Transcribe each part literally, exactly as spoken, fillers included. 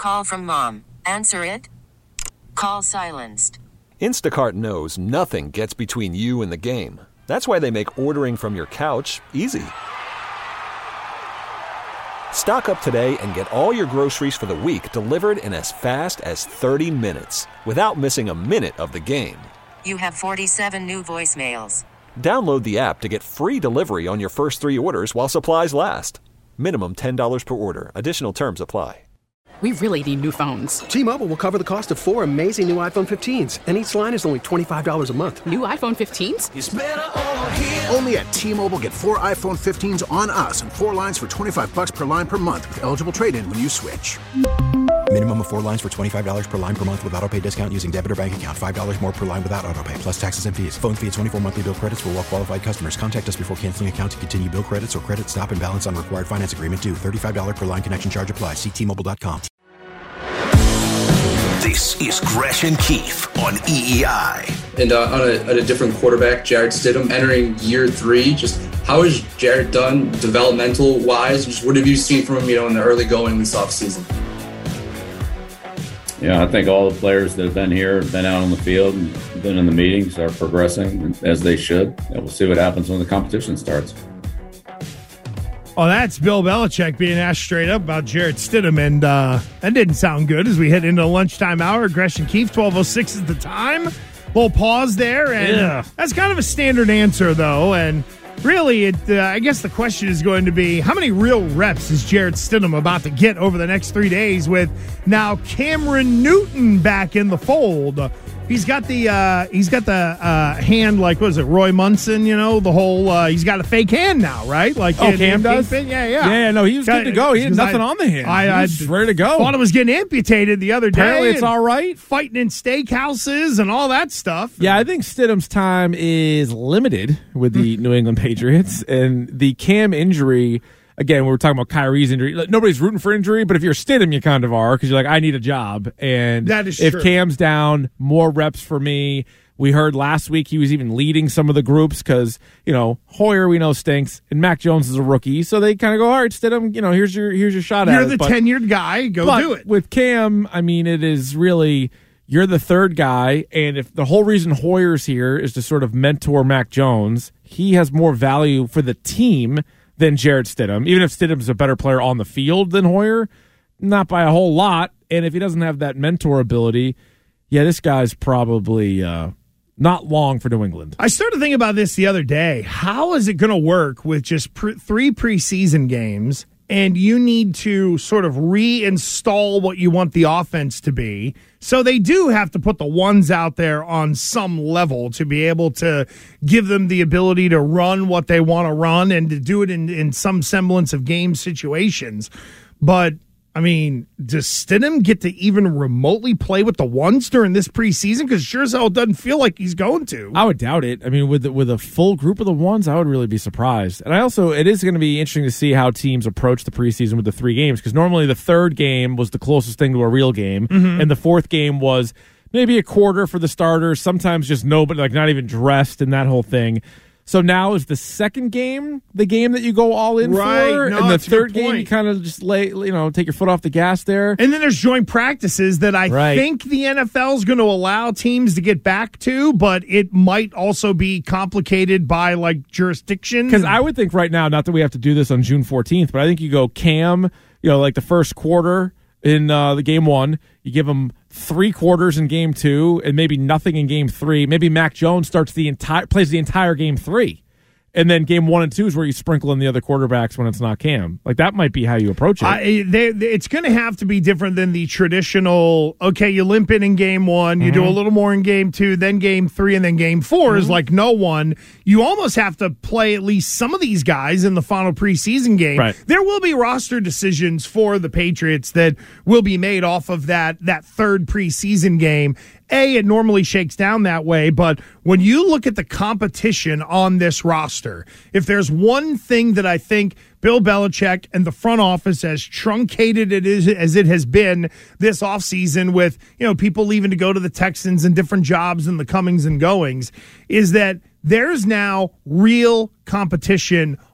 Call from mom. Answer it. Call silenced. Instacart knows nothing gets between you and the game. That's why they make ordering from your couch easy. Stock up today and get all your groceries for the week delivered in as fast as thirty minutes without missing a minute of the game. You have forty-seven new voicemails. Download the app to get free delivery on your first three orders while supplies last. Minimum ten dollars per order. Additional terms apply. We really need new phones. T-Mobile will cover the cost of four amazing new iPhone fifteens, and each line is only twenty-five dollars a month. New iPhone fifteens? It's better over here. Only at T-Mobile, get four iPhone fifteens on us and four lines for twenty-five bucks per line per month with eligible trade-in when you switch. Minimum of four lines for twenty-five dollars per line per month with autopay discount using debit or bank account. five dollars more per line without autopay, plus taxes and fees. Phone fee at twenty-four monthly bill credits for well-qualified customers. Contact us before canceling account to continue bill credits or credit stop and balance on required finance agreement due. thirty-five dollars per line connection charge applies. See T Mobile dot com. This is Gresh and Keefe on E E I. And uh, on, a, on a different quarterback, Jarrett Stidham, entering year three, just how has Jarrett done developmental-wise? Just what have you seen from him, you know, in the early going this offseason? Yeah, I think all the players that have been here, been out on the field, and been in the meetings are progressing as they should. And we'll see what happens when the competition starts. Oh, that's Bill Belichick being asked straight up about Jarrett Stidham, and uh, that didn't sound good as we head into the lunchtime hour. Gresh and Keefe, twelve oh six is the time. Little pause there, and yeah. That's kind of a standard answer, though, and really, it, uh, I guess the question is going to be, how many real reps is Jarrett Stidham about to get over the next three days with now Cameron Newton back in the fold? He's got the uh, he's got the uh, hand like, what is it, Roy Munson, you know, the whole, uh, he's got a fake hand now, right? Like, oh, Cam does? Yeah, yeah. Yeah, no, he was got, good to go. He had nothing I, on the hand. I, he I was ready to go. Thought it was getting amputated the other day. Apparently it's all right. Fighting in steakhouses and all that stuff. Yeah, I think Stidham's time is limited with the New England Patriots, and the Cam injury, again, we were talking about Kyrie's injury. Nobody's rooting for injury, but if you're Stidham, you kind of are, because you're like, I need a job. And that is if true. Cam's down, more reps for me. We heard last week he was even leading some of the groups because, you know, Hoyer we know stinks, and Mac Jones is a rookie. So they kind of go, all right, Stidham, you know, here's your here's your shot you're at it. You're the but, tenured guy. Go but do it. With Cam, I mean, it is really, you're the third guy, and if the whole reason Hoyer's here is to sort of mentor Mac Jones, he has more value for the team than Jarrett Stidham. Even if Stidham's a better player on the field than Hoyer, not by a whole lot. And if he doesn't have that mentor ability, yeah, this guy's probably uh, not long for New England. I started thinking about this the other day. How is it going to work with just pre- three preseason games, and you need to sort of reinstall what you want the offense to be? So they do have to put the ones out there on some level to be able to give them the ability to run what they want to run and to do it in, in some semblance of game situations. But, I mean, does Stidham get to even remotely play with the ones during this preseason? Because sure as hell it doesn't feel like he's going to. I would doubt it. I mean, with the, with a full group of the ones, I would really be surprised. And I also, it is going to be interesting to see how teams approach the preseason with the three games, because normally the third game was the closest thing to a real game, mm-hmm. and the fourth game was maybe a quarter for the starters, sometimes just nobody, like not even dressed, and that whole thing. So now is the second game the game that you go all in right. for, no, and the that's third game you kind of just lay, you know, take your foot off the gas there. And then there's joint practices that I right. think the N F L is going to allow teams to get back to, but it might also be complicated by like jurisdiction. Because I would think right now, not that we have to do this on June fourteenth, but I think you go Cam, you know, like the first quarter in uh, the game one, you give them three quarters in game two and maybe nothing in game three. Maybe Mac Jones starts the entire plays the entire game three. And then game one and two is where you sprinkle in the other quarterbacks when it's not Cam. Like, that might be how you approach it. I, they, it's going to have to be different than the traditional, okay, you limp in in game one, you mm-hmm. do a little more in game two, then game three, and then game four mm-hmm. is like no one. You almost have to play at least some of these guys in the final preseason game. Right. There will be roster decisions for the Patriots that will be made off of that, that third preseason game. A, it normally shakes down that way, but when you look at the competition on this roster, if there's one thing that I think Bill Belichick and the front office, as truncated it is as it has been this offseason with, you know, people leaving to go to the Texans and different jobs and the comings and goings, is that there's now real competition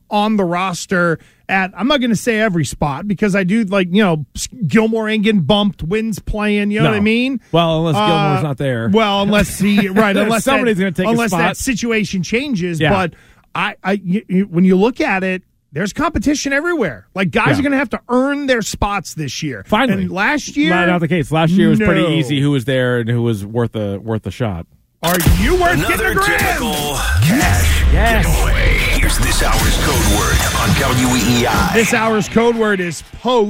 on the roster at, I'm not going to say every spot because I do like, you know, Gilmore ain't getting bumped, Wynn's playing, you know No. what I mean? Well, unless Gilmore's Uh, not there. Well, unless he, right, unless Somebody's that, gonna take his unless spot. that situation changes. Yeah. But I, I, you, you- when you look at it, there's competition everywhere. Like guys Yeah. are going to have to earn their spots this year. Finally. And last year, Not, not the case. Last year was pretty no. easy who was there and who was worth a worth a shot. Are you worth Another getting a grand? typical cash Yes. giveaway. Here's this hour's code word on W E E I. This hour's code word is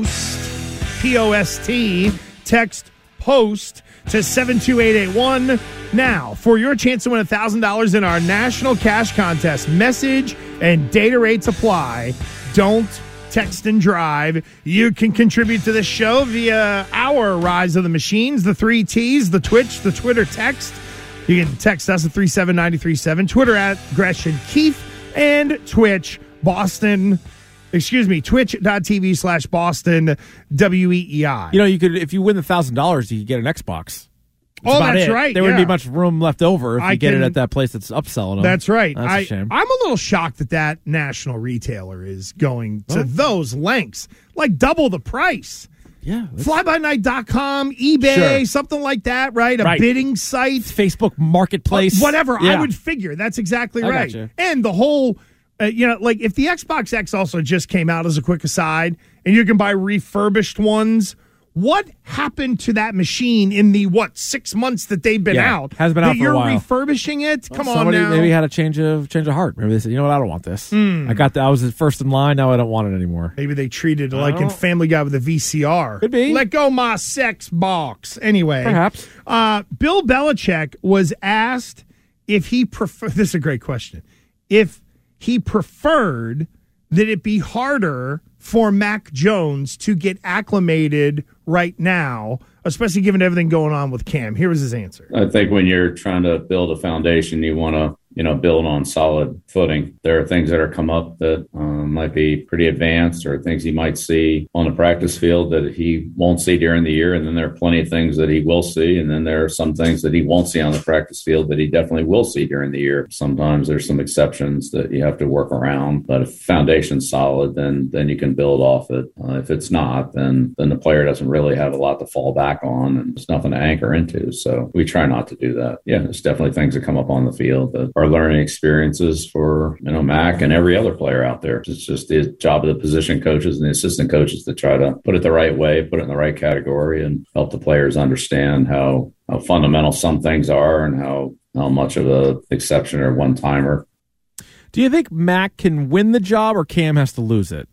POST, P O S T. Text POST to seven two eight eight one. Now, for your chance to win one thousand dollars in our national cash contest, message and data rates apply. Don't text and drive. You can contribute to the show via our Rise of the Machines, the three T's, the Twitch, the Twitter text. You can text us at three seven nine three seven, Twitter at Gresham Keefe, and Twitch, Boston, excuse me, twitch.tv slash Boston W E E I. You know, you could if you win the thousand dollars, you could get an Xbox. That's Oh, about that's it. right, There wouldn't yeah. be much room left over if I you get can- it at that place that's upselling them. That's right. That's I, a shame. I'm a little shocked that that national retailer is going to those lengths, like double the price. Yeah. fly by night dot com, eBay, Sure. something like that, right? A Right. bidding site. Facebook Marketplace. Whatever. Yeah. I would figure. That's exactly I right. gotcha. And the whole, uh, you know, like if the Xbox X also just came out as a quick aside and you can buy refurbished ones, what happened to that machine in the, what, six months that they've been Yeah, out? has been that out for a you're while. refurbishing it? Come on Somebody now. maybe had a change of change of heart. Maybe they said, you know what, I don't want this. Hmm. I got the, I was first in line. Now I don't want it anymore. Maybe they treated it like in don't- Family Guy with a V C R. Could be. Let go my sex box. Anyway. Perhaps. Uh, Bill Belichick was asked if he prefer. This is a great question. If he preferred that it be harder for Mac Jones to get acclimated right now, especially given everything going on with Cam. Here was his answer. I think when you're trying to build a foundation, you want to, you know, build on solid footing. There are things that are come up that um, might be pretty advanced, or things he might see on the practice field that he won't see during the year. And then there are plenty of things that he will see. And then there are some things that he won't see on the practice field that he definitely will see during the year. Sometimes there's some exceptions that you have to work around, but if foundation's solid, then, then you can build off it. Uh, if it's not, then, then the player doesn't really have a lot to fall back on, and there's nothing to anchor into. So we try not to do that. Yeah, there's definitely things that come up on the field that are learning experiences for, you know, Mac and every other player out there. It's just the job of the position coaches and the assistant coaches to try to put it the right way, put it in the right category, and help the players understand how, how fundamental some things are and how, how much of a exception or one timer. Do you think Mac can win the job or Cam has to lose it?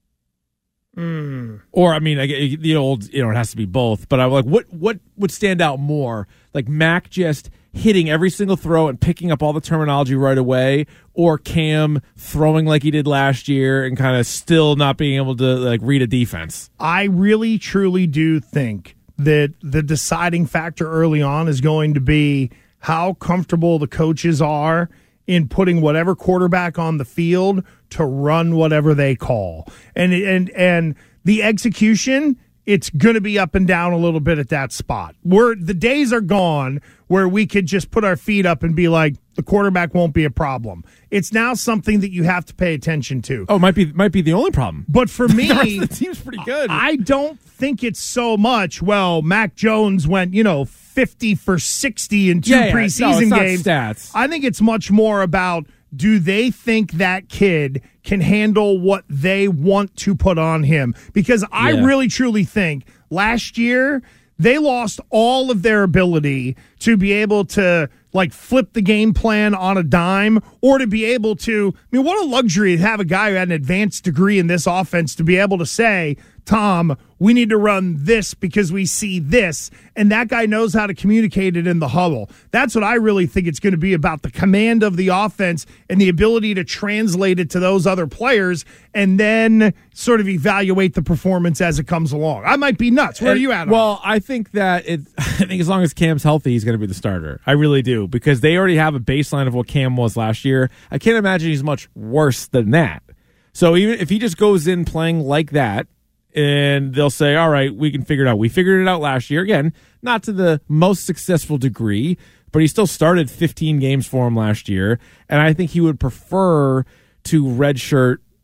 Mm. Or, I mean, I get the old, you know, it has to be both. But I'm like, what what would stand out more? Like Mac just hitting every single throw and picking up all the terminology right away, or Cam throwing like he did last year and kind of still not being able to like read a defense? I really, truly do think that the deciding factor early on is going to be how comfortable the coaches are in putting whatever quarterback on the field to run whatever they call. And and and the execution, it's going to be up and down a little bit at that spot. Where the days are gone where we could just put our feet up and be like, the quarterback won't be a problem. It's now something that you have to pay attention to. Oh, might be might be the only problem. But for me, the rest of the team's pretty good. I don't think it's so much, well, Mac Jones went, you know, fifty for sixty in two Yeah, yeah. No, preseason it's not games. stats. I think it's much more about, do they think that kid can handle what they want to put on him? Because I Yeah. really, truly think last year they lost all of their ability to be able to like flip the game plan on a dime, or to be able to, I mean, what a luxury to have a guy who had an advanced degree in this offense to be able to say, Tom, we need to run this because we see this, and that guy knows how to communicate it in the huddle. That's what I really think it's going to be about, the command of the offense and the ability to translate it to those other players and then sort of evaluate the performance as it comes along. I might be nuts. Where And- are you at on Well, I think that it. I think as long as Cam's healthy, he's going to be the starter. I really do, because they already have a baseline of what Cam was last year. I can't imagine he's much worse than that. So even if he just goes in playing like that, and they'll say, all right, we can figure it out. We figured it out last year. Again, not to the most successful degree, but he still started fifteen games for him last year. And I think he would prefer to redshirt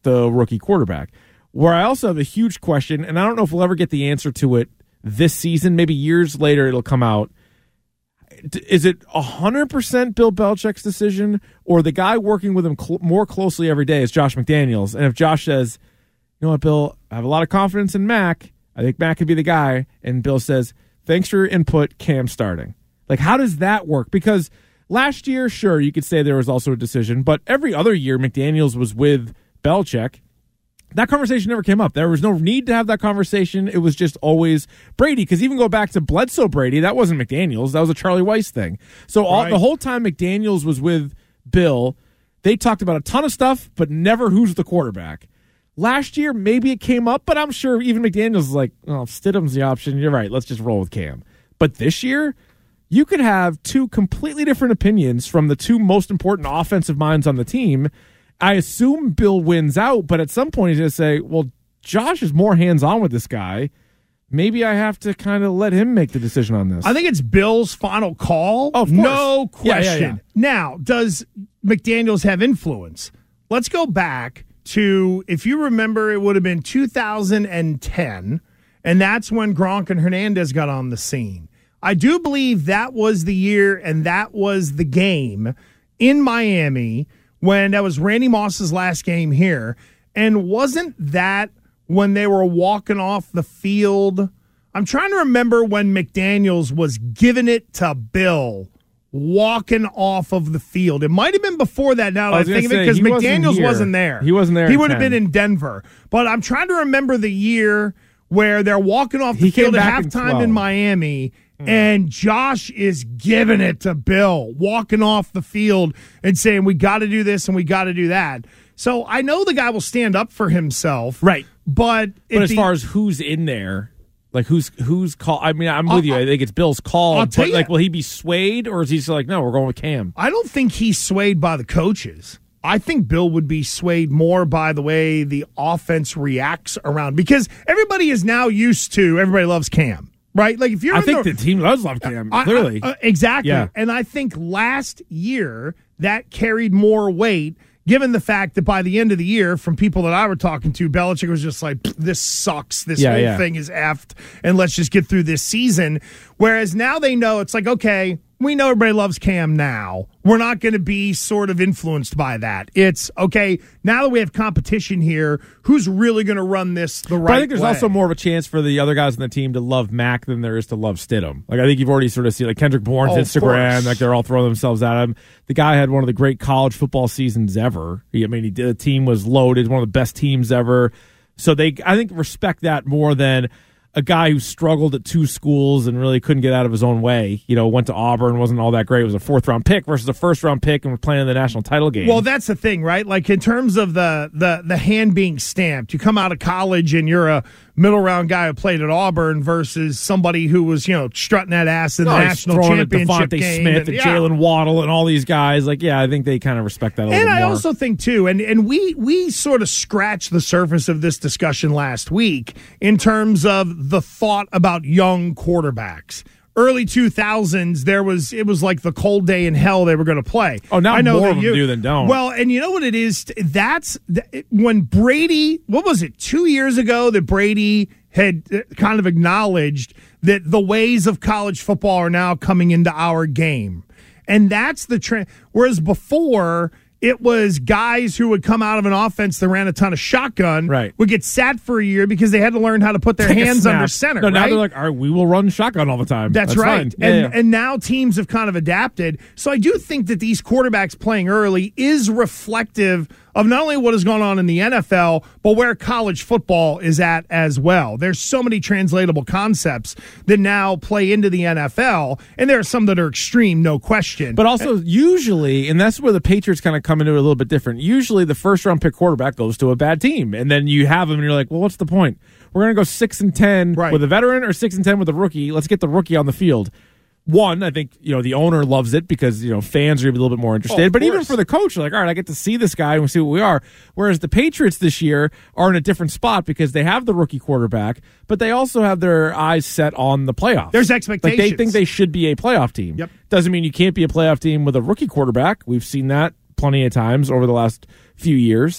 the rookie quarterback. Where I also have a huge question, and I don't know if we'll ever get the answer to it this season. Maybe years later it'll come out. Is it one hundred percent Bill Belichick's decision, or the guy working with him cl- more closely every day is Josh McDaniels? And if Josh says, you know what, Bill, I have a lot of confidence in Mac. I think Mac could be the guy. And Bill says, thanks for your input, Cam starting. Like, how does that work? Because last year, sure, you could say there was also a decision, but every other year McDaniels was with Belichick. That conversation never came up. There was no need to have that conversation. It was just always Brady. Because even go back to Bledsoe Brady, that wasn't McDaniels. That was a Charlie Weiss thing. So all, Right. the whole time McDaniels was with Bill, they talked about a ton of stuff, but never who's the quarterback. Last year, maybe it came up, but I'm sure even McDaniels was like, oh, Stidham's the option. You're right. Let's just roll with Cam. But this year, you could have two completely different opinions from the two most important offensive minds on the team. I assume Bill wins out, but at some point he's going to say, well, Josh is more hands-on with this guy. Maybe I have to kind of let him make the decision on this. I think it's Bill's final call. Oh, of course. No question. Yeah, yeah, yeah. Now, does McDaniels have influence? Let's go back to, if you remember, it would have been two thousand ten, and that's when Gronk and Hernandez got on the scene. I do believe that was the year and that was the game in Miami when that was Randy Moss's last game here. And wasn't that when they were walking off the field? I'm trying to remember when McDaniels was giving it to Bill, walking off of the field. It might have been before that now that I think of it, because McDaniels wasn't, wasn't there. He wasn't there. He would have been in Denver. But I'm trying to remember the year where they're walking off the He came field at back in halftime twelve. in Miami, and Josh is giving it to Bill, walking off the field and saying, we got to do this and we got to do that. So I know the guy will stand up for himself. Right. But, But as the, far as who's in there, like who's who's call, I mean, I'm with I'll, you. I think it's Bill's call. I'll tell But you- like, will he be swayed, or is he just like, no, we're going with Cam? I don't think he's swayed by the coaches. I think Bill would be swayed more by the way the offense reacts around, because everybody is now used to, everybody loves Cam. Right? Like if you're I in think the, the team does love Cam, I- clearly. I- uh, exactly. Yeah. And I think last year that carried more weight, given the fact that by the end of the year, from people that I were talking to, Belichick was just like, this sucks. This Yeah, whole yeah. thing is effed, and let's just get through this season. Whereas now they know it's like, okay, we know everybody loves Cam now. We're not going to be sort of influenced by that. It's, okay, now that we have competition here, who's really going to run this the right way? But I think there's also more of a chance for the other guys on the team to love Mac than there is to love Stidham. Like, I think you've already sort of seen, like, Kendrick Bourne's Oh, of Instagram, course. like, they're all throwing themselves at him. The guy had one of the great college football seasons ever. He, I mean, he did, the team was loaded, one of the best teams ever. So they, I think, respect that more than a guy who struggled at two schools and really couldn't get out of his own way. You know, went to Auburn, wasn't all that great. It was a fourth round pick versus a first round pick, and was playing in the national title game. Well, that's the thing, right? Like, in terms of the the the hand being stamped, you come out of college and you're a middle round guy who played at Auburn versus somebody who was, you know, strutting that ass in No, the he's national throwing at championship Devontae game. Smith and, and yeah. Jalen Waddle and all these guys. Like, yeah, I think they kind of respect that a little And bit I more. also think too, and and we we sort of scratched the surface of this discussion last week in terms of the thought about young quarterbacks. Early two thousands, there was it was like the cold day in hell they were going to play. Oh, now I know more that of them you, do than don't. Well, and you know what it is? That's th- when Brady. What was it? Two years ago that Brady had uh, kind of acknowledged that the ways of college football are now coming into our game, and that's the trend. Whereas before, it was guys who would come out of an offense that ran a ton of shotgun, right, would get sat for a year because they had to learn how to put their Take a hands snap. under center. No, now right? they're like, all right, we will run shotgun all the time. That's, That's right. fine. Yeah, and yeah. and now teams have kind of adapted. So I do think that these quarterbacks playing early is reflective of not only what has gone on in the N F L, but where college football is at as well. There's so many translatable concepts that now play into the N F L, and there are some that are extreme, no question. But also, usually, and that's where the Patriots kind of come into it a little bit different. Usually, the first round pick quarterback goes to a bad team, and then you have him, and you're like, well, what's the point? We're going to go six and ten Right. with a veteran, or six and ten with a rookie. Let's get the rookie on the field. One, I think, you know, the owner loves it because, you know, fans are a little bit more interested. Oh, of but even course. for the coach, you're like, all right, I get to see this guy and we see what we are. Whereas the Patriots this year are in a different spot because they have the rookie quarterback, but they also have their eyes set on the playoffs. There's Like, expectations. they think they should be a playoff team. Yep. Doesn't mean you can't be a playoff team with a rookie quarterback. We've seen that plenty of times over the last few years.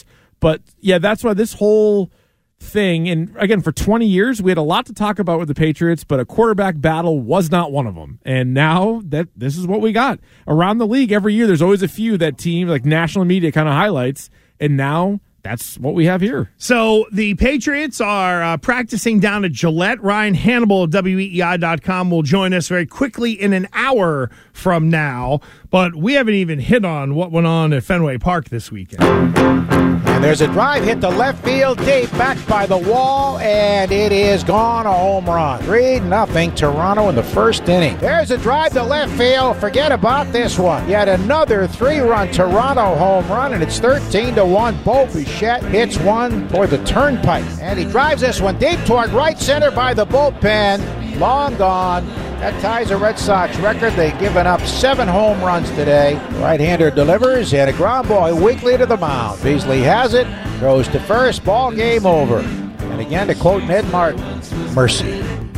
But, yeah, that's why this whole thing, and again, for twenty years, we had a lot to talk about with the Patriots, but a quarterback battle was not one of them. And now that this is what we got. Around the league, every year, there's always a few that team, like national media kind of highlights, and now that's what we have here. So the Patriots are uh, practicing down at Gillette. Ryan Hannibal of W E E I dot com will join us very quickly in an hour from now. But we haven't even hit on what went on at Fenway Park this weekend. And there's a drive hit to left field deep, back by the wall, and it is gone, a home run. three nothing Toronto in the first inning. There's a drive to left field. Forget about this one. Yet another three-run Toronto home run, and it's thirteen to one. Bo Bichette hits one toward the turnpike, and he drives this one deep toward right center by the bullpen. Long gone. That ties a Red Sox record. They've given up seven home runs today. Right-hander delivers, and a ground ball weakly to the mound. Beasley has it, throws to first, ball game over. And again, to quote Ned Martin, mercy.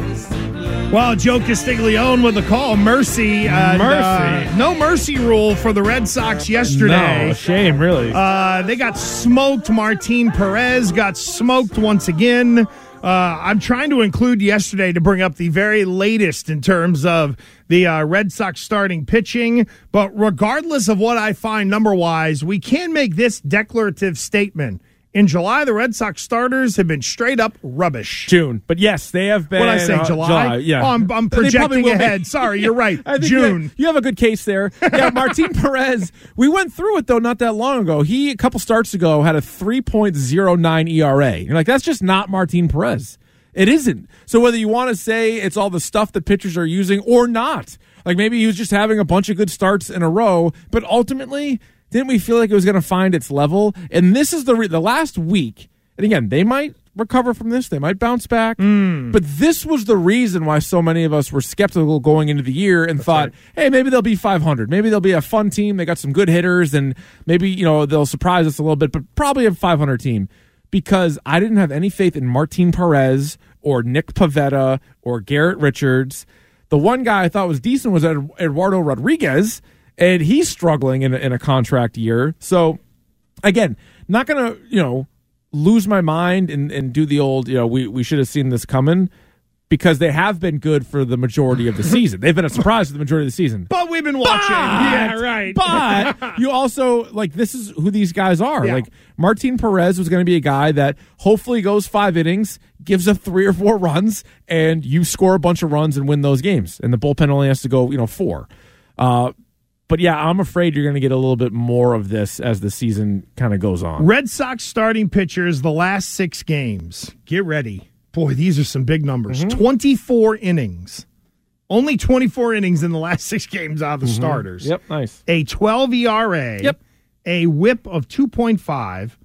Well, Joe Castiglione with the call, mercy. And, mercy. Uh, no mercy rule for the Red Sox yesterday. No, shame, really. Uh, they got smoked. Martin Perez got smoked once again. Uh, I'm trying to include yesterday to bring up the very latest in terms of the uh, Red Sox starting pitching. But regardless of what I find number-wise, we can make this declarative statement. In July, the Red Sox starters have been straight-up rubbish. June. But, yes, they have been. What did I say, uh, July? July? Yeah. Oh, I'm, I'm projecting ahead. Be. Sorry, you're right. I think June. You, you have a good case there. Yeah, Martin Perez, we went through it, though, not that long ago. He, a couple starts ago, had a three point oh nine E R A. You're like, that's just not Martin Perez. It isn't. So whether you want to say it's all the stuff that pitchers are using or not, like maybe he was just having a bunch of good starts in a row, but ultimately, didn't we feel like it was going to find its level? And this is the re- the last week. And again, they might recover from this. They might bounce back. Mm. But this was the reason why so many of us were skeptical going into the year and That's thought, right. hey, maybe they'll be five hundred. Maybe they'll be a fun team. They got some good hitters, and maybe, you know, they'll surprise us a little bit, but probably a five hundred team. Because I didn't have any faith in Martin Perez or Nick Pivetta or Garrett Richards. The one guy I thought was decent was Eduardo Rodriguez, and he's struggling in a, in a contract year. So, again, not going to, you know, lose my mind and, and do the old, you know, we, we should have seen this coming, because they have been good for the majority of the season. They've been a surprise for the majority of the season. But we've been watching. But, yeah, right. But you also, like, this is who these guys are. Yeah. Like, Martin Perez was going to be a guy that hopefully goes five innings, gives up three or four runs, and you score a bunch of runs and win those games. And the bullpen only has to go, you know, four. Uh, but, yeah, I'm afraid you're going to get a little bit more of this as the season kind of goes on. Red Sox starting pitchers the last six games. Get ready. Boy, these are some big numbers. Mm-hmm. twenty-four innings. Only twenty-four innings in the last six games out of the mm-hmm. starters. Yep, nice. A twelve E R A. Yep. A whip of two point five.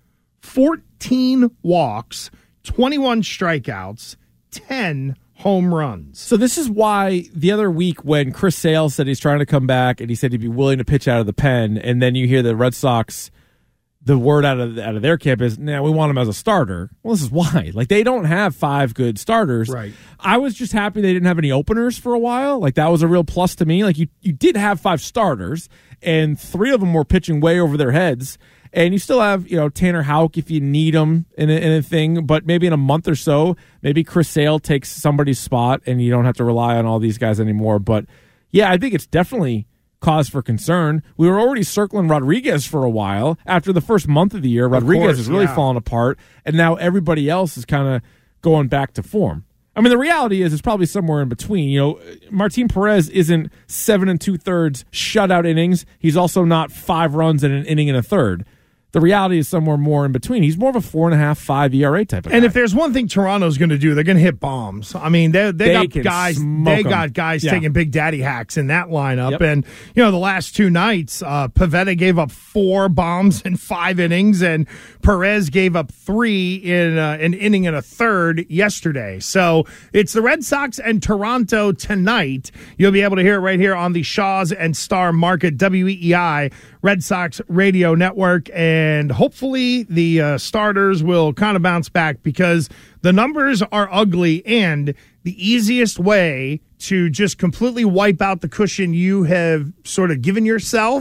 fourteen walks. twenty-one strikeouts. ten home runs. So this is why the other week when Chris Sale said he's trying to come back and he said he'd be willing to pitch out of the pen, and then you hear the Red Sox, the word out of out of their camp is, nah, we want him as a starter. Well, this is why. Like, they don't have five good starters. Right. I was just happy they didn't have any openers for a while. Like, that was a real plus to me. Like, you, you did have five starters, and three of them were pitching way over their heads. And you still have, you know, Tanner Houck if you need him in a, in a thing. But maybe in a month or so, maybe Chris Sale takes somebody's spot, and you don't have to rely on all these guys anymore. But, yeah, I think it's definitely cause for concern. We were already circling Rodriguez for a while. After the first month of the year, Rodriguez course, has really yeah. fallen apart, and now everybody else is kind of going back to form. I mean, the reality is it's probably somewhere in between. You know, Martin Perez isn't seven and two-thirds shutout innings. He's also not five runs in an inning and a third. The reality is somewhere more in between. He's more of a four and a half, five E R A type of guy. And if there's one thing Toronto's going to do, they're going to hit bombs. I mean, they they, They got can guys. smoke They 'em. got guys Yeah. taking big daddy hacks in that lineup. Yep. And you know, the last two nights, uh, Pivetta gave up four bombs in five innings, and Perez gave up three in uh, an inning and a third yesterday. So it's the Red Sox and Toronto tonight. You'll be able to hear it right here on the Shaws and Star Market W E E I Red Sox Radio Network, and hopefully the uh, starters will kind of bounce back, because the numbers are ugly, and the easiest way to just completely wipe out the cushion you have sort of given yourself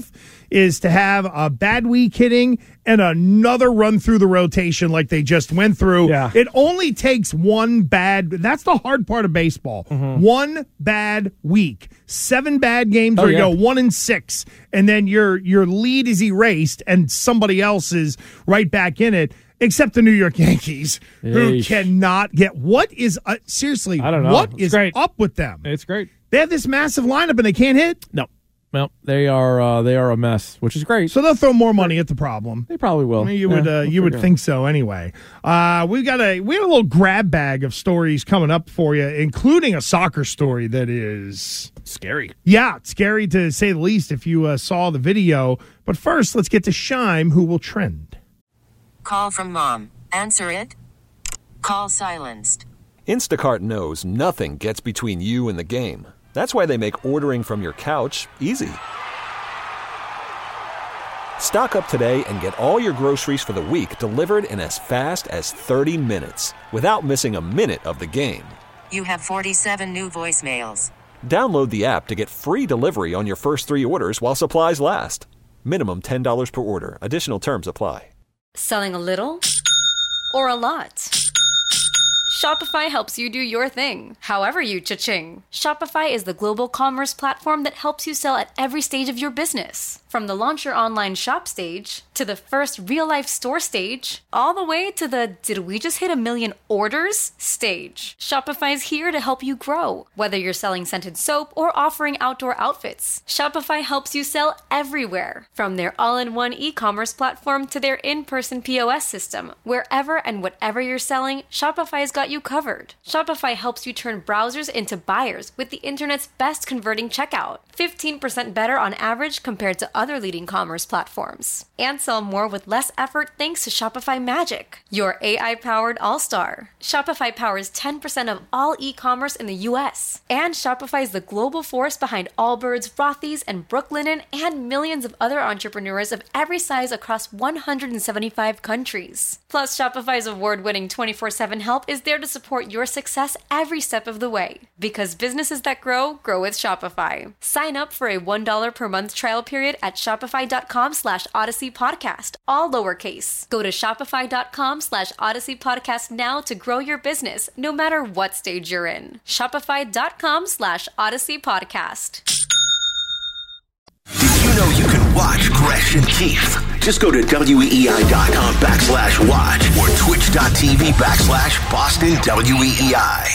is to have a bad week hitting and another run through the rotation like they just went through. Yeah. It only takes one bad. That's the hard part of baseball. Mm-hmm. One bad week, seven bad games, oh, where you yeah. go one and six, and then your your lead is erased, and somebody else is right back in it. Except the New York Yankees, who Yeesh. cannot get what is uh, seriously. I don't know. What It's is great. up with them? It's great. They have this massive lineup and they can't hit. No, well, they are uh, they are a mess, which is great. So they'll throw more money at the problem. They probably will. I mean, you Yeah, would uh, we'll you would figure it think so anyway. Uh, we got a we have a little grab bag of stories coming up for you, including a soccer story that is scary. Yeah, it's scary to say the least. If you uh, saw the video, but first, let's get to Shime, who will trend. Call from mom. Answer it. Call silenced. Instacart knows nothing gets between you and the game. That's why they make ordering from your couch easy. Stock up today and get all your groceries for the week delivered in as fast as thirty minutes without missing a minute of the game. You have forty-seven new voicemails. Download the app to get free delivery on your first three orders while supplies last. Minimum ten dollars per order. Additional terms apply. Selling a little or a lot? Shopify helps you do your thing, however you cha-ching. Shopify is the global commerce platform that helps you sell at every stage of your business. From the launch your online shop stage, to the first real-life store stage, all the way to the did we just hit a million orders stage. Shopify is here to help you grow. Whether you're selling scented soap or offering outdoor outfits, Shopify helps you sell everywhere. From their all-in-one e-commerce platform to their in-person P O S system, wherever and whatever you're selling, Shopify's got you covered. Shopify helps you turn browsers into buyers with the internet's best converting checkout. fifteen percent better on average compared to other leading commerce platforms. And sell more with less effort thanks to Shopify Magic, your A I-powered all-star. Shopify powers ten percent of all e-commerce in the U S. And Shopify is the global force behind Allbirds, Rothy's, and Brooklinen, and millions of other entrepreneurs of every size across one hundred seventy-five countries. Plus, Shopify's award-winning twenty-four seven help is there to support your success every step of the way. Because businesses that grow, grow with Shopify. Sign up for a one dollar per month trial period at shopify.com slash Odyssey Podcast, all lowercase. Go to shopify.com slash Odyssey Podcast now to grow your business, no matter what stage you're in. Shopify.com slash Odyssey Podcast. Did you know you can watch Gresh and Keith? Just go to weei.com backslash watch or twitch.tv backslash Boston W E E I.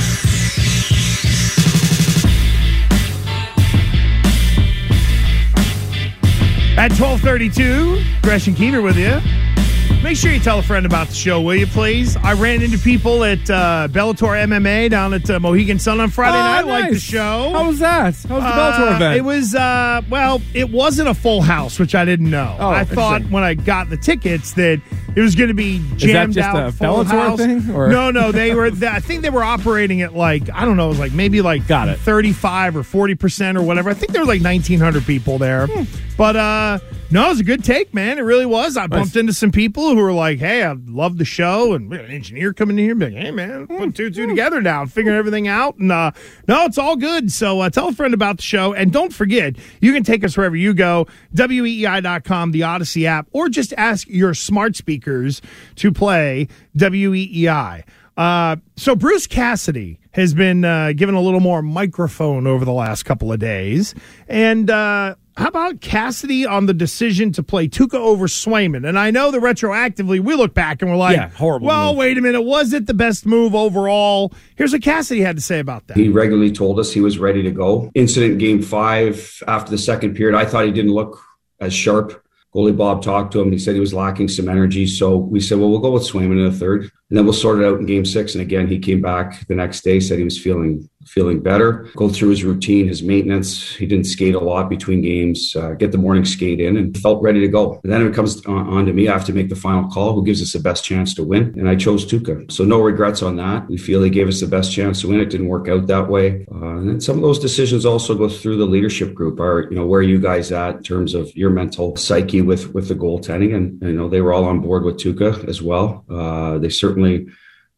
At twelve thirty-two, Gresh and Keith are with you. Make sure you tell a friend about the show, will you, please? I ran into people at uh, Bellator M M A down at uh, Mohegan Sun on Friday oh, night. Nice. Like the show. How was that? How was the Bellator uh, event? It was, uh, well, it wasn't a full house, which I didn't know. Oh, I thought when I got the tickets that it was going to be jammed Is that just out a full Bellator house. thing? Or? No, no, they were. I think they were operating at like I don't know, it was like maybe like got it thirty-five or forty percent or whatever. I think there were like nineteen hundred people there, hmm. but uh, no, it was a good take, man. It really was. I bumped nice. into some people who were like, "Hey, I love the show," and we had an engineer coming in here, being like, "Hey, man, put two two together now, figuring everything out." And uh, no, it's all good. So uh, tell a friend about the show, and don't forget, you can take us wherever you go. W E E I dot com, the Odyssey app, or just ask your smart speakers to play W E E I. Uh, so Bruce Cassidy has been uh, given a little more microphone over the last couple of days. And uh, how about Cassidy on the decision to play Tuukka over Swayman? And I know that retroactively we look back and we're like, yeah, horrible well, move. wait a minute, was it the best move overall? Here's what Cassidy had to say about that. He regularly told us he was ready to go. Incident game five, after the second period, I thought he didn't look as sharp. Goalie Bob talked to him. He said he was lacking some energy. So we said, well, we'll go with Swayman in the third. And then we'll sort it out in game six. And again, he came back the next day, said he was feeling feeling better. Go through his routine, his maintenance. He didn't skate a lot between games, uh, get the morning skate in, and felt ready to go. And then it comes on, on to me. I have to make the final call. Who gives us the best chance to win? And I chose Tuukka. So no regrets on that. We feel he gave us the best chance to win. It didn't work out that way. Uh, and then some of those decisions also go through the leadership group. Are, you know, where are you guys at in terms of your mental psyche with, with the goaltending? And, you know, they were all on board with Tuukka as well. Uh, they certainly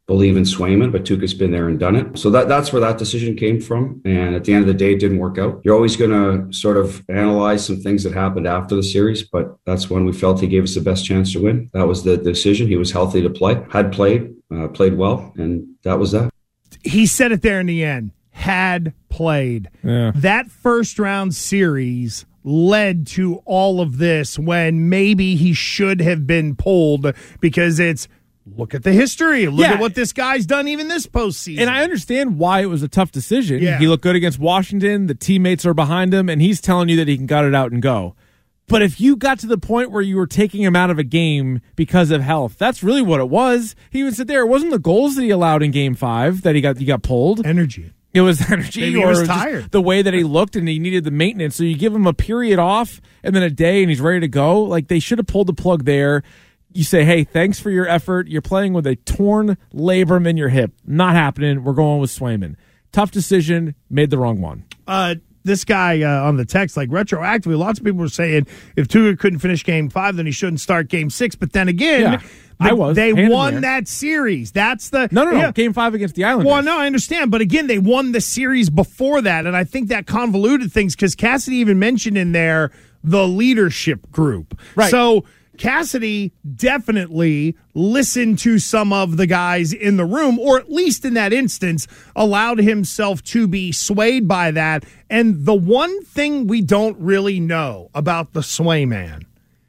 believe in Swayman, but Tuukka's been there and done it. So that that's where that decision came from. And at the end of the day, it didn't work out. You're always going to sort of analyze some things that happened after the series, but that's when we felt he gave us the best chance to win. That was the decision. He was healthy to play, had played, uh, played well, and that was that. He said it there in the end, had played. Yeah. That first round series led to all of this when maybe he should have been pulled because it's, look at the history. Look Yeah. at what this guy's done even this postseason. And I understand why it was a tough decision. Yeah. He looked good against Washington. The teammates are behind him, and he's telling you that he can gut it out and go. But if you got to the point where you were taking him out of a game because of health, that's really what it was. He even said there, it wasn't the goals that he allowed in game five that he got he got pulled. Energy. It was energy, Maybe or he was just tired. the way that he looked, and he needed the maintenance. So you give him a period off and then a day, and he's ready to go. Like, they should have pulled the plug there. You say, hey, thanks for your effort. You're playing with a torn labrum in your hip. Not happening. We're going with Swayman. Tough decision. Made the wrong one. Uh, this guy uh, on the text, like retroactively, lots of people were saying if Tuukka couldn't finish game five, then he shouldn't start game six. But then again, Yeah, I they, was. they Hand in won there. that series. That's the No, no, no. yeah. Game five against the Islanders. Well, no, I understand. But again, they won the series before that. And I think that convoluted things because Cassidy even mentioned in there the leadership group. Right. So Cassidy definitely listened to some of the guys in the room, or at least in that instance, allowed himself to be swayed by that. And the one thing we don't really know about the Swayman,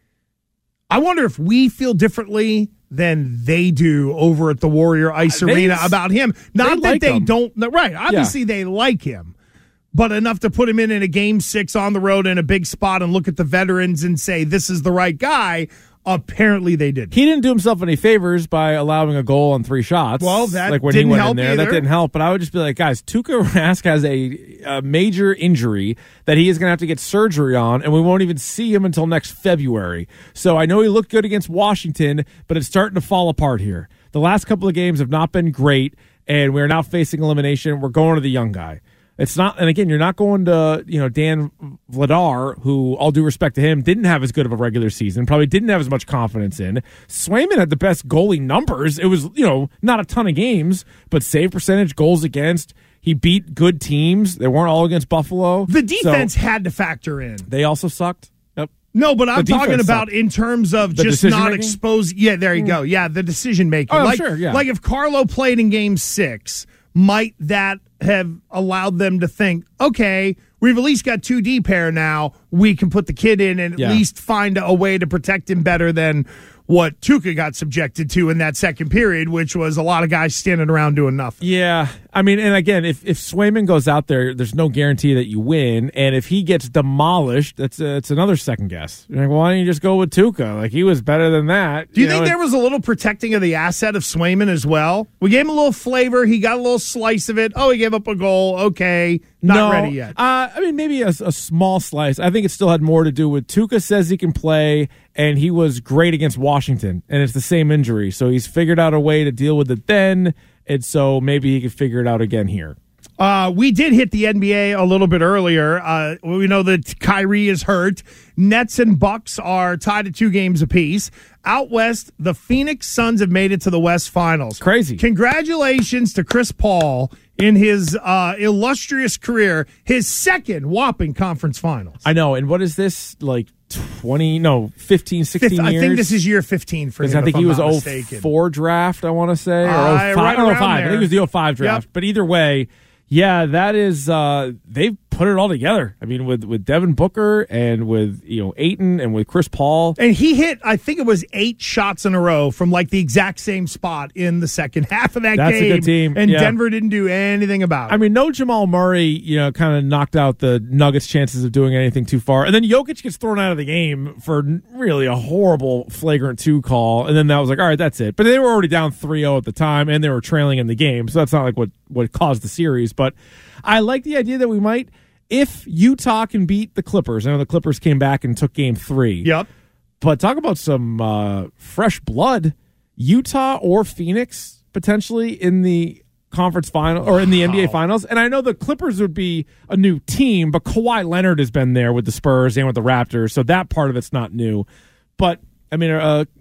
I wonder if we feel differently than they do over at the Warrior Ice They- Arena about him. Not they that like they him. don't, right, obviously they like him. But enough to put him in in a game six on the road in a big spot and look at the veterans and say, this is the right guy. Apparently they didn't. He didn't do himself any favors by allowing a goal on three shots. Well, that like when didn't he went help in there, either. that didn't help. But I would just be like, guys, Tuukka Rask has a, a major injury that he is going to have to get surgery on, and we won't even see him until next February. So I know he looked good against Washington, but it's starting to fall apart here. The last couple of games have not been great, and we're now facing elimination. We're going to the young guy. It's not, and again, you're not going to, you know, Dan Vladar, who, all due respect to him, didn't have as good of a regular season, probably didn't have as much confidence in. Swayman had the best goalie numbers. It was, you know, not a ton of games, but save percentage, goals against. He beat good teams. They weren't all against Buffalo. The defense So had to factor in. they also sucked. Yep. No, but I'm The talking defense about sucked. in terms of The just not decision-making? exposing. Yeah, there you go. Yeah, the decision making. Oh, like, sure, yeah. like if Carlo played in game six, might that have allowed them to think, okay, we've at least got two D pair now. We can put the kid in and at Yeah. least find a way to protect him better than what Tuukka got subjected to in that second period, which was a lot of guys standing around doing nothing. Yeah. I mean, and again, if, if Swayman goes out there, there's no guarantee that you win. And if he gets demolished, that's uh, it's another second guess. You're like, well, why don't you just go with Tuukka? Like, he was better than that. Do you, know, think it- there was a little protecting of the asset of Swayman as well? We gave him a little flavor. He got a little slice of it. Oh, he gave up a goal. Okay. Not no, ready yet. Uh, I mean, maybe a, a small slice. I think it still had more to do with Tuukka says he can play, and he was great against Washington, and it's the same injury. So he's figured out a way to deal with it then, and so maybe he could figure it out again here. Uh, we did hit the N B A a little bit earlier. Uh, we know that Kyrie is hurt. Nets and Bucks are tied at two games apiece. Out west, the Phoenix Suns have made it to the West Finals. Crazy. Congratulations to Chris Paul in his uh, illustrious career, his second whopping conference finals. I know, and what is this, like twenty, no, fifteen, sixteen Fifth, I years? think this is year fifteen for him. Because I think if he I'm was not oh mistaken. four draft, I want to say, or Uh, oh five. right oh around five. I there. think it was the oh five draft. Yep. But either way, yeah, that is, uh, they've put it all together. I mean, with, with Devin Booker and with, you know, Ayton and with Chris Paul. And he hit, I think it was eight shots in a row from like the exact same spot in the second half of that That's game. a good team. And Yeah. Denver didn't do anything about it. I mean, no Jamal Murray, you know, kind of knocked out the Nuggets' chances of doing anything too far. And then Jokic gets thrown out of the game for really a horrible flagrant two call. And then that was like, all right, that's it. But they were already down three oh at the time, and they were trailing in the game. So that's not like what, what caused the series. But I like the idea that we might, if Utah can beat the Clippers. I know the Clippers came back and took game three. Yep. But talk about some uh, fresh blood. Utah or Phoenix potentially in the conference final or in the N B A finals. And I know the Clippers would be a new team, but Kawhi Leonard has been there with the Spurs and with the Raptors. So that part of it's not new. But I mean, uh,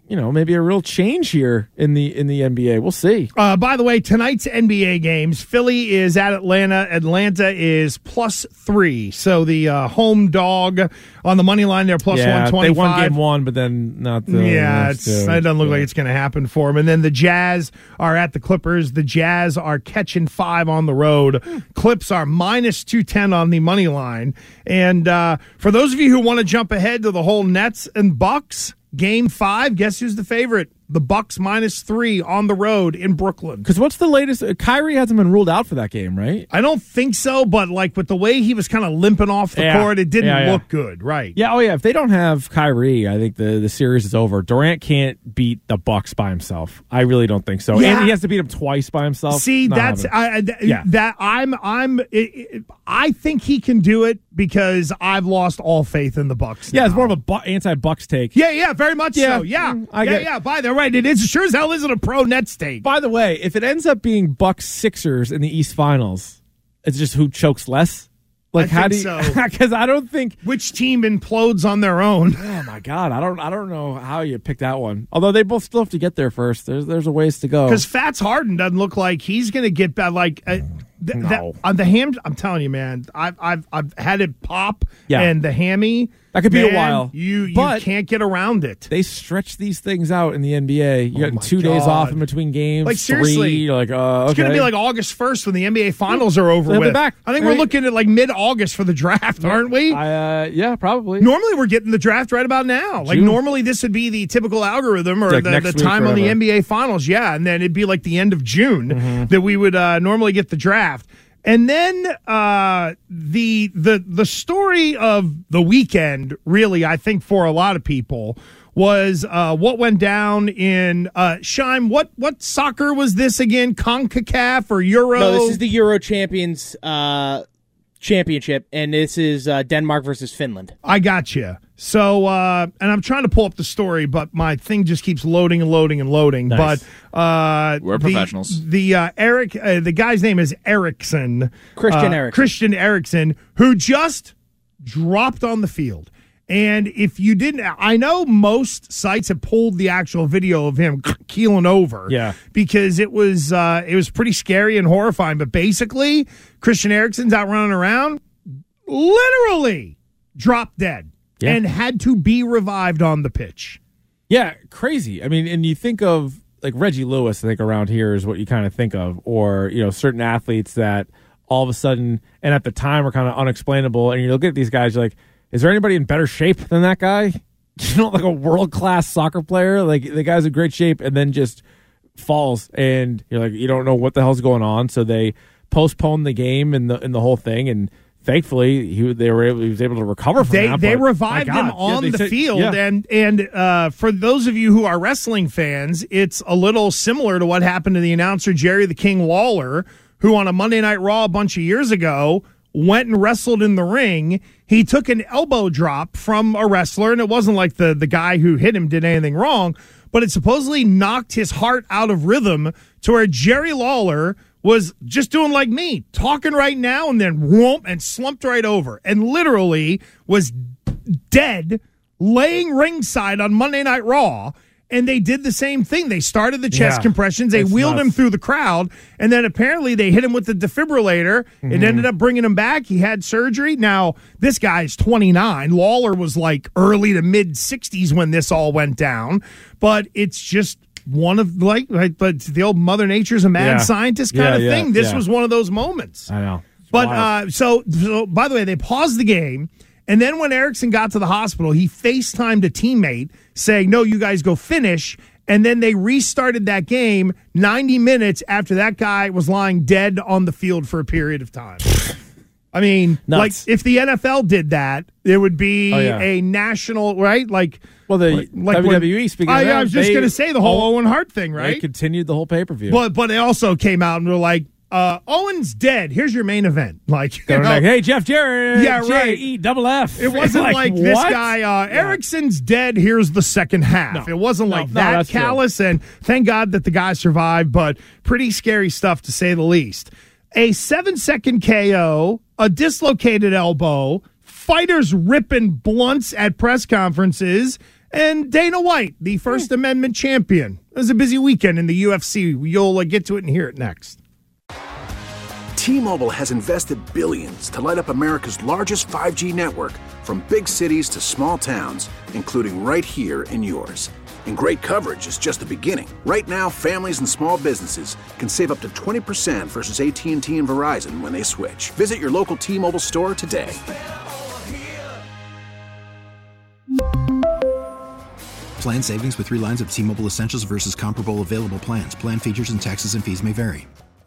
you know, maybe a real change here in the in the N B A. We'll see. Uh, by the way, tonight's N B A games, Philly is at Atlanta. Atlanta is plus three. So the uh, home dog on the money line, they're plus yeah, one twenty-five. They won game one, but then not the Yeah, it's, it doesn't look yeah. like it's going to happen for them. And then the Jazz are at the Clippers. The Jazz are catching five on the road. Clips are minus two ten on the money line. And uh, for those of you who want to jump ahead to the whole Nets and Bucks, game five, guess who's the favorite? The Bucks minus three on the road in Brooklyn. Because what's the latest? Uh, Kyrie hasn't been ruled out for that game, right? I don't think so, but like with the way he was kind of limping off the Yeah. court, it didn't Yeah, yeah. look good, right? Yeah, oh yeah. If they don't have Kyrie, I think the, the series is over. Durant can't beat the Bucks by himself. I really don't think so. Yeah. And he has to beat them twice by himself. See, Not that's happening. I, I, th- Yeah. that I'm I'm it, it, I think he can do it because I've lost all faith in the Bucks. Yeah, now. it's more of a bu- anti-Bucks take. Yeah, yeah, very much Yeah. so. Yeah, Mm, I yeah, get- yeah. By the right, it is sure as hell isn't a pro Nets take. By the way, if it ends up being Bucks Sixers in the East Finals, it's just who chokes less. Like I how think do you? so. Because I don't think which team implodes on their own. Oh my God, I don't, I don't know how you pick that one. Although they both still have to get there first. There's, there's a ways to go. Because Fats Harden doesn't look like he's going to get back. Like uh, th- No. that, on the ham, I'm telling you, man. I've I've I've had it pop. Yeah. And the hammy. That could be a man, while. You you But can't get around it. They stretch these things out in the N B A. You're Oh getting my two days God. off in between games. Like, seriously. three. You're like, uh, okay. It's going to be like August first when the N B A Finals are over They'll be with. back. I think I we're mean- looking at like mid-August for the draft, aren't we? I, uh, yeah, probably. Normally, we're getting the draft right about now. Like, June. normally, this would be the typical algorithm or Like the, next the week time or on the whatever. N B A Finals. Yeah, and then it'd be like the end of June Mm-hmm. that we would uh, normally get the draft. And then uh, the the the story of the weekend, really, I think for a lot of people, was uh, what went down in uh, Shime. What what soccer was this again? CONCACAF or Euro? No, this is the Euro Champions uh, Championship, and this is uh, Denmark versus Finland. I got you. So, uh, and I'm trying to pull up the story, but my thing just keeps loading and loading and loading. Nice. But uh, We're the, professionals. The uh, Eric, uh, the guy's name is Eriksson, Christian uh, Eriksen. Christian Eriksson, who just dropped on the field. And if you didn't, I know most sites have pulled the actual video of him keeling over, Yeah. because it was uh, it was pretty scary and horrifying. But basically, Christian Eriksson's out running around, literally dropped dead. Yeah. And had to be revived on the pitch. Yeah, crazy. I mean, and you think of like Reggie Lewis, I think around here is what you kind of think of, or, you know, certain athletes that all of a sudden, and at the time are kind of unexplainable. And you look at these guys, you're like, is there anybody in better shape than that guy? You know, like a world-class soccer player. Like the guy's in great shape and then just falls, and you're like, you don't know what the hell's going on. So they postponed the game and the, and the whole thing. And thankfully, he they were able, he was able to recover from They that. they but, revived my God. him on Yeah, they the said- field, yeah. and and uh, for those of you who are wrestling fans, it's a little similar to what happened to the announcer Jerry the King Lawler, who on a Monday Night Raw a bunch of years ago went and wrestled in the ring. He took an elbow drop from a wrestler, and it wasn't like the the guy who hit him did anything wrong, but it supposedly knocked his heart out of rhythm to where Jerry Lawler was just doing like me, talking right now, and then whoomp, and slumped right over, and literally was dead, laying ringside on Monday Night Raw. And they did the same thing. They started the chest Yeah, compressions. They that's wheeled him nuts. through the crowd, and then apparently they hit him with the defibrillator. Mm-hmm. It ended up bringing him back. He had surgery. Now, this guy's twenty-nine. Lawler was like early to mid sixties when this all went down. But it's just one of like, like but the old Mother Nature's a mad Yeah. scientist kind Yeah, of yeah, thing. This yeah. was one of those moments. I know. It's But wild. uh, so, so, by the way, they paused the game, and then when Eriksson got to the hospital, he FaceTimed a teammate saying, "No, you guys go finish." And then they restarted that game ninety minutes after that guy was lying dead on the field for a period of time. I mean, Nuts. like if the N F L did that, it would be Oh, yeah. a national, right? Like, Well, the like, like W W E, when- speaking of I, that, I was just they- going to say the whole oh, Owen Hart thing, They right? continued the whole pay-per-view. But but they also came out and were like, uh, Owen's dead. Here's your main event. Like, you They're know, like, hey, Jeff Jarrett. Yeah, right. J E double F. It wasn't like, this what? guy, uh, Ericsson's dead, here's the second half. No. It wasn't No, like no, that that's true. callous, and thank God that the guy survived, but pretty scary stuff to say the least. A seven-second K O, a dislocated elbow, fighters ripping blunts at press conferences, and Dana White, the First Amendment champion. It was a busy weekend in the U F C. You'll uh, get to it and hear it next. T-Mobile has invested billions to light up America's largest five G network, from big cities to small towns, including right here in yours. And great coverage is just the beginning. Right now, families and small businesses can save up to twenty percent versus A T and T and Verizon when they switch. Visit your local T-Mobile store today. Plan savings with three lines of T-Mobile Essentials versus comparable available plans. Plan features and taxes and fees may vary.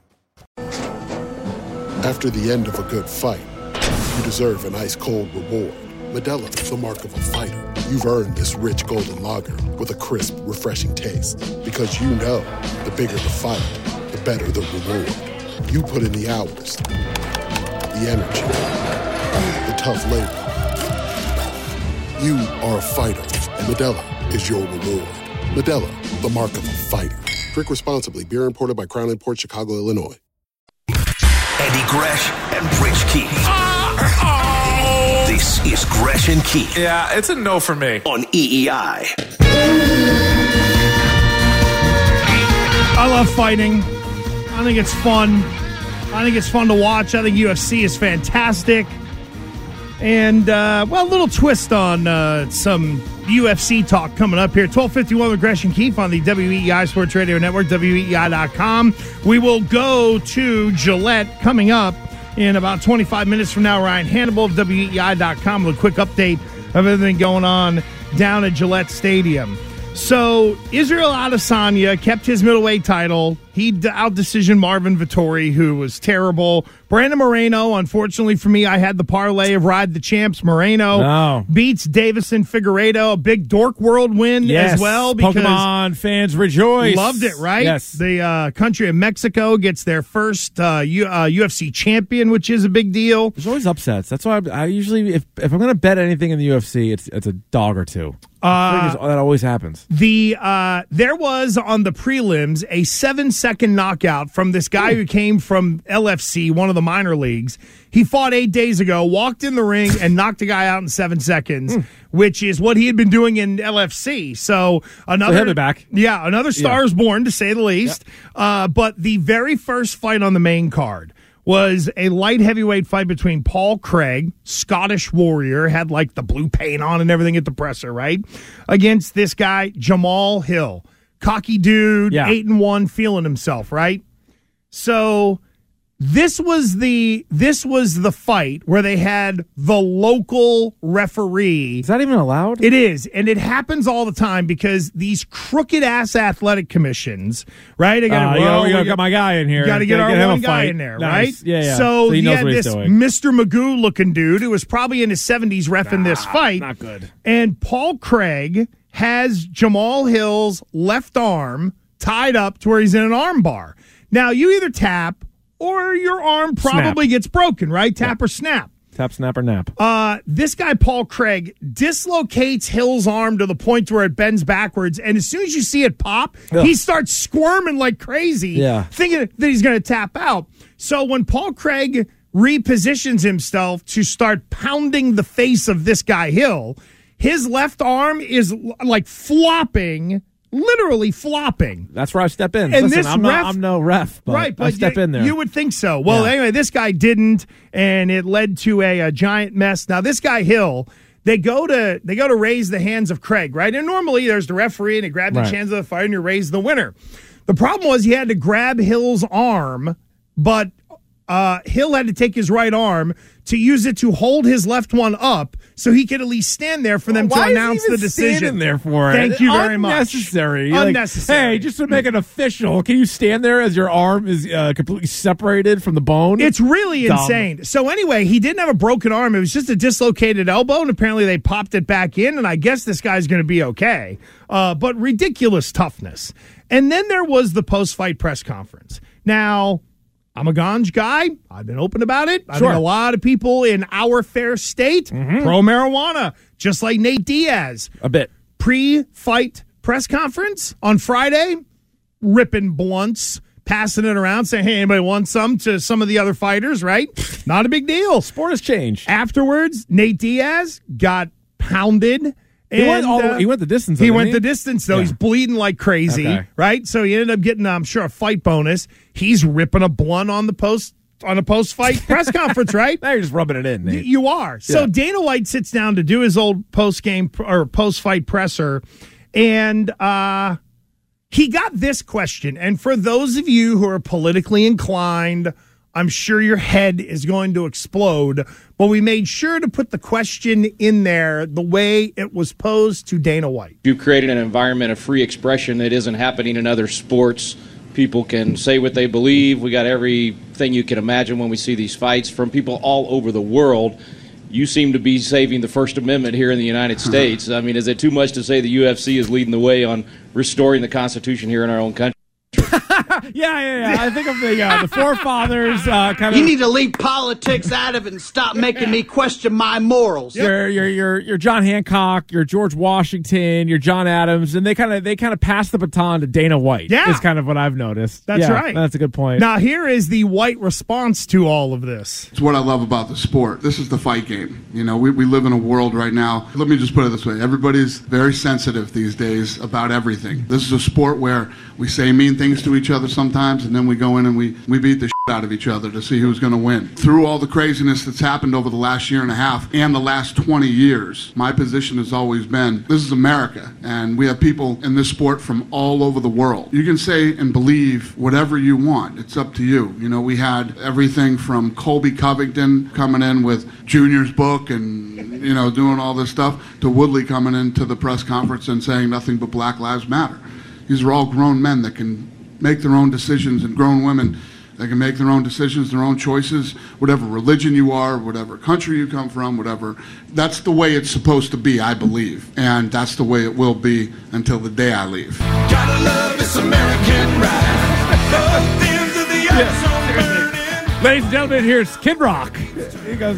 After the end of a good fight, you deserve an ice-cold reward. Modelo is the mark of a fighter. You've earned this rich golden lager with a crisp, refreshing taste. Because you know, the bigger the fight, the better the reward. You put in the hours, the energy, the tough labor. You are a fighter, and Modelo is your reward. Modelo, the mark of a fighter. Drink responsibly. Beer imported by Crown Imports, Chicago, Illinois. Andy Gresh and Rich Keefe. This is Gresh and Keefe. Yeah, it's a no for me. On E E I. I love fighting. I think it's fun. I think it's fun to watch. I think U F C is fantastic. And, uh, well, a little twist on uh, some U F C talk coming up here. twelve fifty-one with Gresh and Keefe on the W E E I Sports Radio Network, W E E I dot com. We will go to Gillette coming up in about twenty-five minutes from now. Ryan Hannibal of W E E I dot com with a quick update of everything going on down at Gillette Stadium. So Israel Adesanya kept his middleweight title. He out-decisioned Marvin Vettori, who was terrible. Brandon Moreno, unfortunately for me, I had the parlay of Ride the Champs. Moreno no. beats Davison Figueiredo, a big Dork World win yes. as well. Because Pokemon fans rejoice. Loved it, right? Yes. The uh, country of Mexico gets their first uh, U- uh, U F C champion, which is a big deal. There's always upsets. That's why I, I usually, if, if I'm going to bet anything in the U F C, it's it's a dog or two. Uh, that always happens. The uh, there was on the prelims a seven-second knockout from this guy Ooh. who came from L F C, one of the minor leagues. He fought eight days ago, walked in the ring, and knocked a guy out in seven seconds, mm. which is what he had been doing in L F C. So another, so he'll be back. Yeah, another star yeah. is born, to say the least. Yep. Uh, but the very first fight on the main card was a light heavyweight fight between Paul Craig, Scottish warrior, had like the blue paint on and everything at the presser, right? Against this guy, Jamal Hill. Cocky dude, yeah. eight and one, feeling himself, right? So this was the this was the fight where they had the local referee. Is that even allowed? It is, and it happens all the time because these crooked ass athletic commissions, right? I got uh, well, you got my guy in here. Got to get our get one guy fight. in there, nice. right? Yeah, yeah. So, so he you knows had what this he's doing. Mister Magoo looking dude who was probably in his seventies reffing nah, this fight. Not good. And Paul Craig has Jamal Hill's left arm tied up to where he's in an arm bar. Now, you either tap or your arm probably snap. gets broken, right? Tap yeah. or snap. Tap, snap, or nap. Uh, this guy, Paul Craig, dislocates Hill's arm to the point where it bends backwards, and as soon as you see it pop, Ugh. he starts squirming like crazy, yeah. thinking that he's going to tap out. So when Paul Craig repositions himself to start pounding the face of this guy, Hill, his left arm is like flopping, literally flopping. That's where I step in. And Listen, this I'm, ref, not, I'm no ref, but right, but I step you, in there. You would think so. Well, yeah. anyway, this guy didn't, and it led to a, a giant mess. Now, this guy, Hill, they go to they go to raise the hands of Craig, right? And normally there's the referee, and they grab the right. hands of the fighter, and you raise the winner. The problem was he had to grab Hill's arm, but uh, Hill had to take his right arm to use it to hold his left one up so he could at least stand there for them well, to announce the decision. Standing there for it? Thank you very Unnecessary. much. Unnecessary. Unnecessary. Like, hey, just to make it official, can you stand there as your arm is uh, completely separated from the bone? It's really Dumb. insane. So anyway, he didn't have a broken arm. It was just a dislocated elbow, and apparently they popped it back in, and I guess this guy's going to be okay. Uh, but ridiculous toughness. And then there was the post-fight press conference. Now, I'm a Ganj guy. I've been open about it. I sure. think a lot of people in our fair state, mm-hmm. pro-marijuana, just like Nate Diaz. A bit. Pre-fight press conference on Friday, ripping blunts, passing it around, saying, hey, anybody want some to some of the other fighters, right? Not a big deal. Sport has changed. Afterwards, Nate Diaz got pounded He went, And, all the, uh, he went the distance. He though, went didn't the he? distance, though. Yeah. He's bleeding like crazy, Okay. right? So he ended up getting, I'm sure, a fight bonus. He's ripping a blunt on the post on a post-fight press conference, right? Now you're just rubbing it in, Nate. Y- You are. So Yeah. Dana White sits down to do his old post-game pr- or post-fight presser, and uh, he got this question. And for those of you who are politically inclined, I'm sure your head is going to explode, but we made sure to put the question in there the way it was posed to Dana White. You created an environment of free expression that isn't happening in other sports. People can say what they believe. We got everything you can imagine when we see these fights from people all over the world. You seem to be saving the First Amendment here in the United States. I mean, is it too much to say the U F C is leading the way on restoring the Constitution here in our own country? Yeah, yeah, yeah. I think of the uh, the forefathers uh, kind of. You need to leave politics out of it and stop making me question my morals. You're, you're you're you're John Hancock, you're George Washington, you're John Adams, and they kind of they kind of pass the baton to Dana White. Yeah. Is kind of what I've noticed. That's Yeah, right. That's a good point. Now, here is the White response to all of this. It's what I love about the sport. This is the fight game. You know, we, we live in a world right now. Let me just put it this way. Everybody's very sensitive these days about everything. This is a sport where we say mean things to each other sometimes, and then we go in and we, we beat the shit out of each other to see who's going to win. Through all the craziness that's happened over the last year and a half and the last twenty years, my position has always been, this is America, and we have people in this sport from all over the world. You can say and believe whatever you want. It's up to you. You know, we had everything from Colby Covington coming in with Junior's book and, you know, doing all this stuff, to Woodley coming into the press conference and saying nothing but Black Lives Matter. These are all grown men that can make their own decisions, and grown women that can make their own decisions, their own choices, whatever religion you are, whatever country you come from, whatever. That's the way it's supposed to be, I believe. And that's the way it will be until the day I leave. Gotta love this American ride. Both ends of the ice on burning. Ladies and gentlemen, here's Kid Rock. He goes,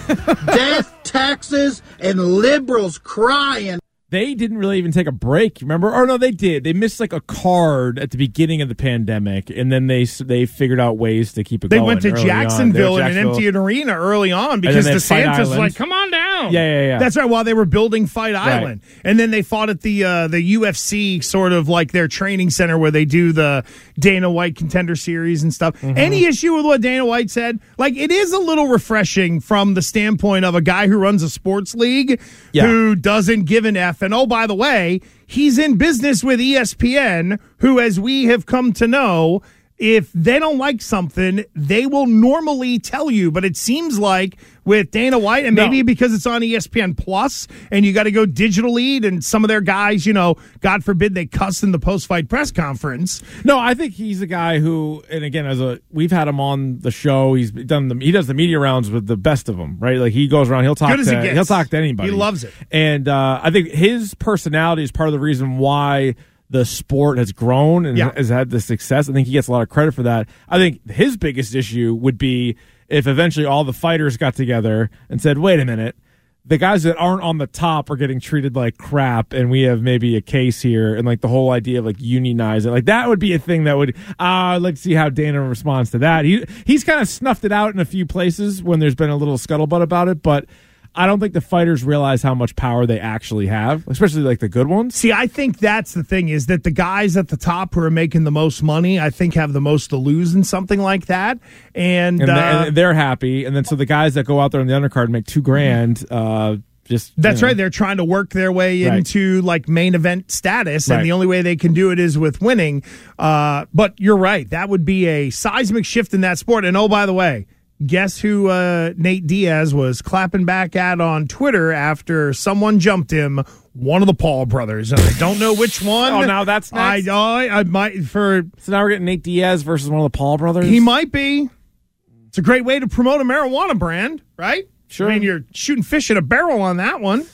Death, taxes, and liberals crying. they didn't really even take a break, remember? Or no, they did. They missed like a card at the beginning of the pandemic, and then they they figured out ways to keep it They going. went to early on. Jacksonville They were in an Jacksonville. empty arena early on And because then they had Fight DeSantis was Island. like, come on down. Yeah, yeah, yeah. That's right, while they were building Fight Island. And then they fought at the uh, the U F C, sort of like their training center where they do the Dana White Contender Series and stuff. Mm-hmm. Any issue with what Dana White said? Like, it is a little refreshing from the standpoint of a guy who runs a sports league Yeah. who doesn't give an F. And oh, by the way, he's in business with E S P N, who, as we have come to know, if they don't like something, they will normally tell you. But it seems like with Dana White, and maybe No. because it's on E S P N Plus, and you got to go digital lead, and some of their guys, you know, God forbid they cuss in the post-fight press conference. No, I think he's a guy who, and again, as a we've had him on the show. He's done the he does the media rounds with the best of them, right? Like he goes around, he'll talk Good as to it gets. he'll talk to anybody. He loves it. And uh, I think his personality is part of the reason why the sport has grown and Yeah. has had the success. I think he gets a lot of credit for that. I think his biggest issue would be if eventually all the fighters got together and said, wait a minute, the guys that aren't on the top are getting treated like crap, and we have maybe a case here, and like the whole idea of like unionizing, like that would be a thing that would uh, I'd like to see how Dana responds to that. He he's kind of snuffed it out in a few places when there's been a little scuttlebutt about it, but I don't think the fighters realize how much power they actually have, especially like the good ones. See, I think that's the thing, is that the guys at the top who are making the most money, I think, have the most to lose in something like that. And, And, uh, they, and they're happy, and then so the guys that go out there on the undercard and make two grand, uh, just That's you know. right. They're trying to work their way Right. into like main event status, Right. and the only way they can do it is with winning. Uh, but you're right. That would be a seismic shift in that sport. And oh, by the way, guess who uh, Nate Diaz was clapping back at on Twitter after someone jumped him? One of the Paul brothers. And I don't know which one. Oh, now that's next? I, I, I might for. So now we're getting Nate Diaz versus one of the Paul brothers. He might be. It's a great way to promote a marijuana brand, right? Sure. I mean, you're shooting fish in a barrel on that one.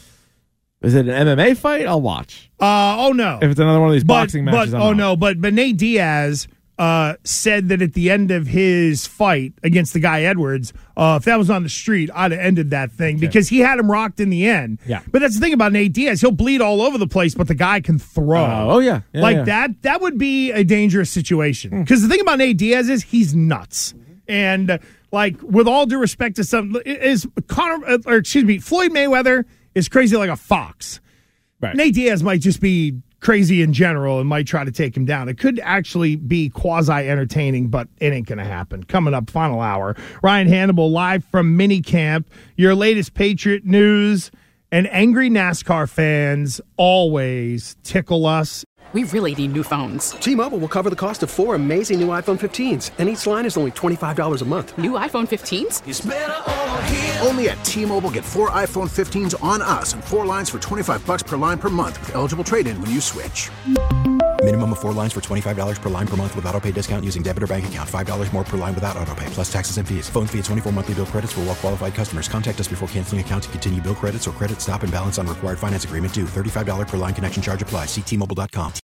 Is it an M M A fight? I'll watch. Uh, oh, no. If it's another one of these But- boxing matches, But, I'm oh, out. no. But, but Nate Diaz uh, said that at the end of his fight against the guy Edwards, uh, if that was on the street, I'd have ended that thing because he had him rocked in the end. Yeah. But that's the thing about Nate Diaz. He'll bleed all over the place, but the guy can throw. Uh, oh, yeah. Yeah, like yeah. that, that would be a dangerous situation. Because the thing about Nate Diaz is he's nuts. And, uh, like, with all due respect to some, is Conor, or excuse me, Floyd Mayweather is crazy like a fox. Right. Nate Diaz might just be crazy in general and might try to take him down. It could actually be quasi-entertaining, but it ain't going to happen. Coming up, final hour. Ryan Hannibal live from minicamp. Your latest Patriot news, and angry NASCAR fans always tickle us. We really need new phones. T-Mobile will cover the cost of four amazing new iPhone fifteens, and each line is only twenty-five dollars a month. New iPhone fifteens? It's better over here. Only at T-Mobile, get four iPhone fifteens on us and four lines for twenty-five bucks per line per month with eligible trade-in when you switch. Minimum of four lines for twenty-five dollars per line per month with autopay discount using debit or bank account. five dollars more per line without autopay, plus taxes and fees. Phone fee at twenty-four monthly bill credits for well-qualified customers. Contact us before canceling account to continue bill credits or credit stop and balance on required finance agreement due. thirty-five dollars per line connection charge applies. See T Mobile dot com.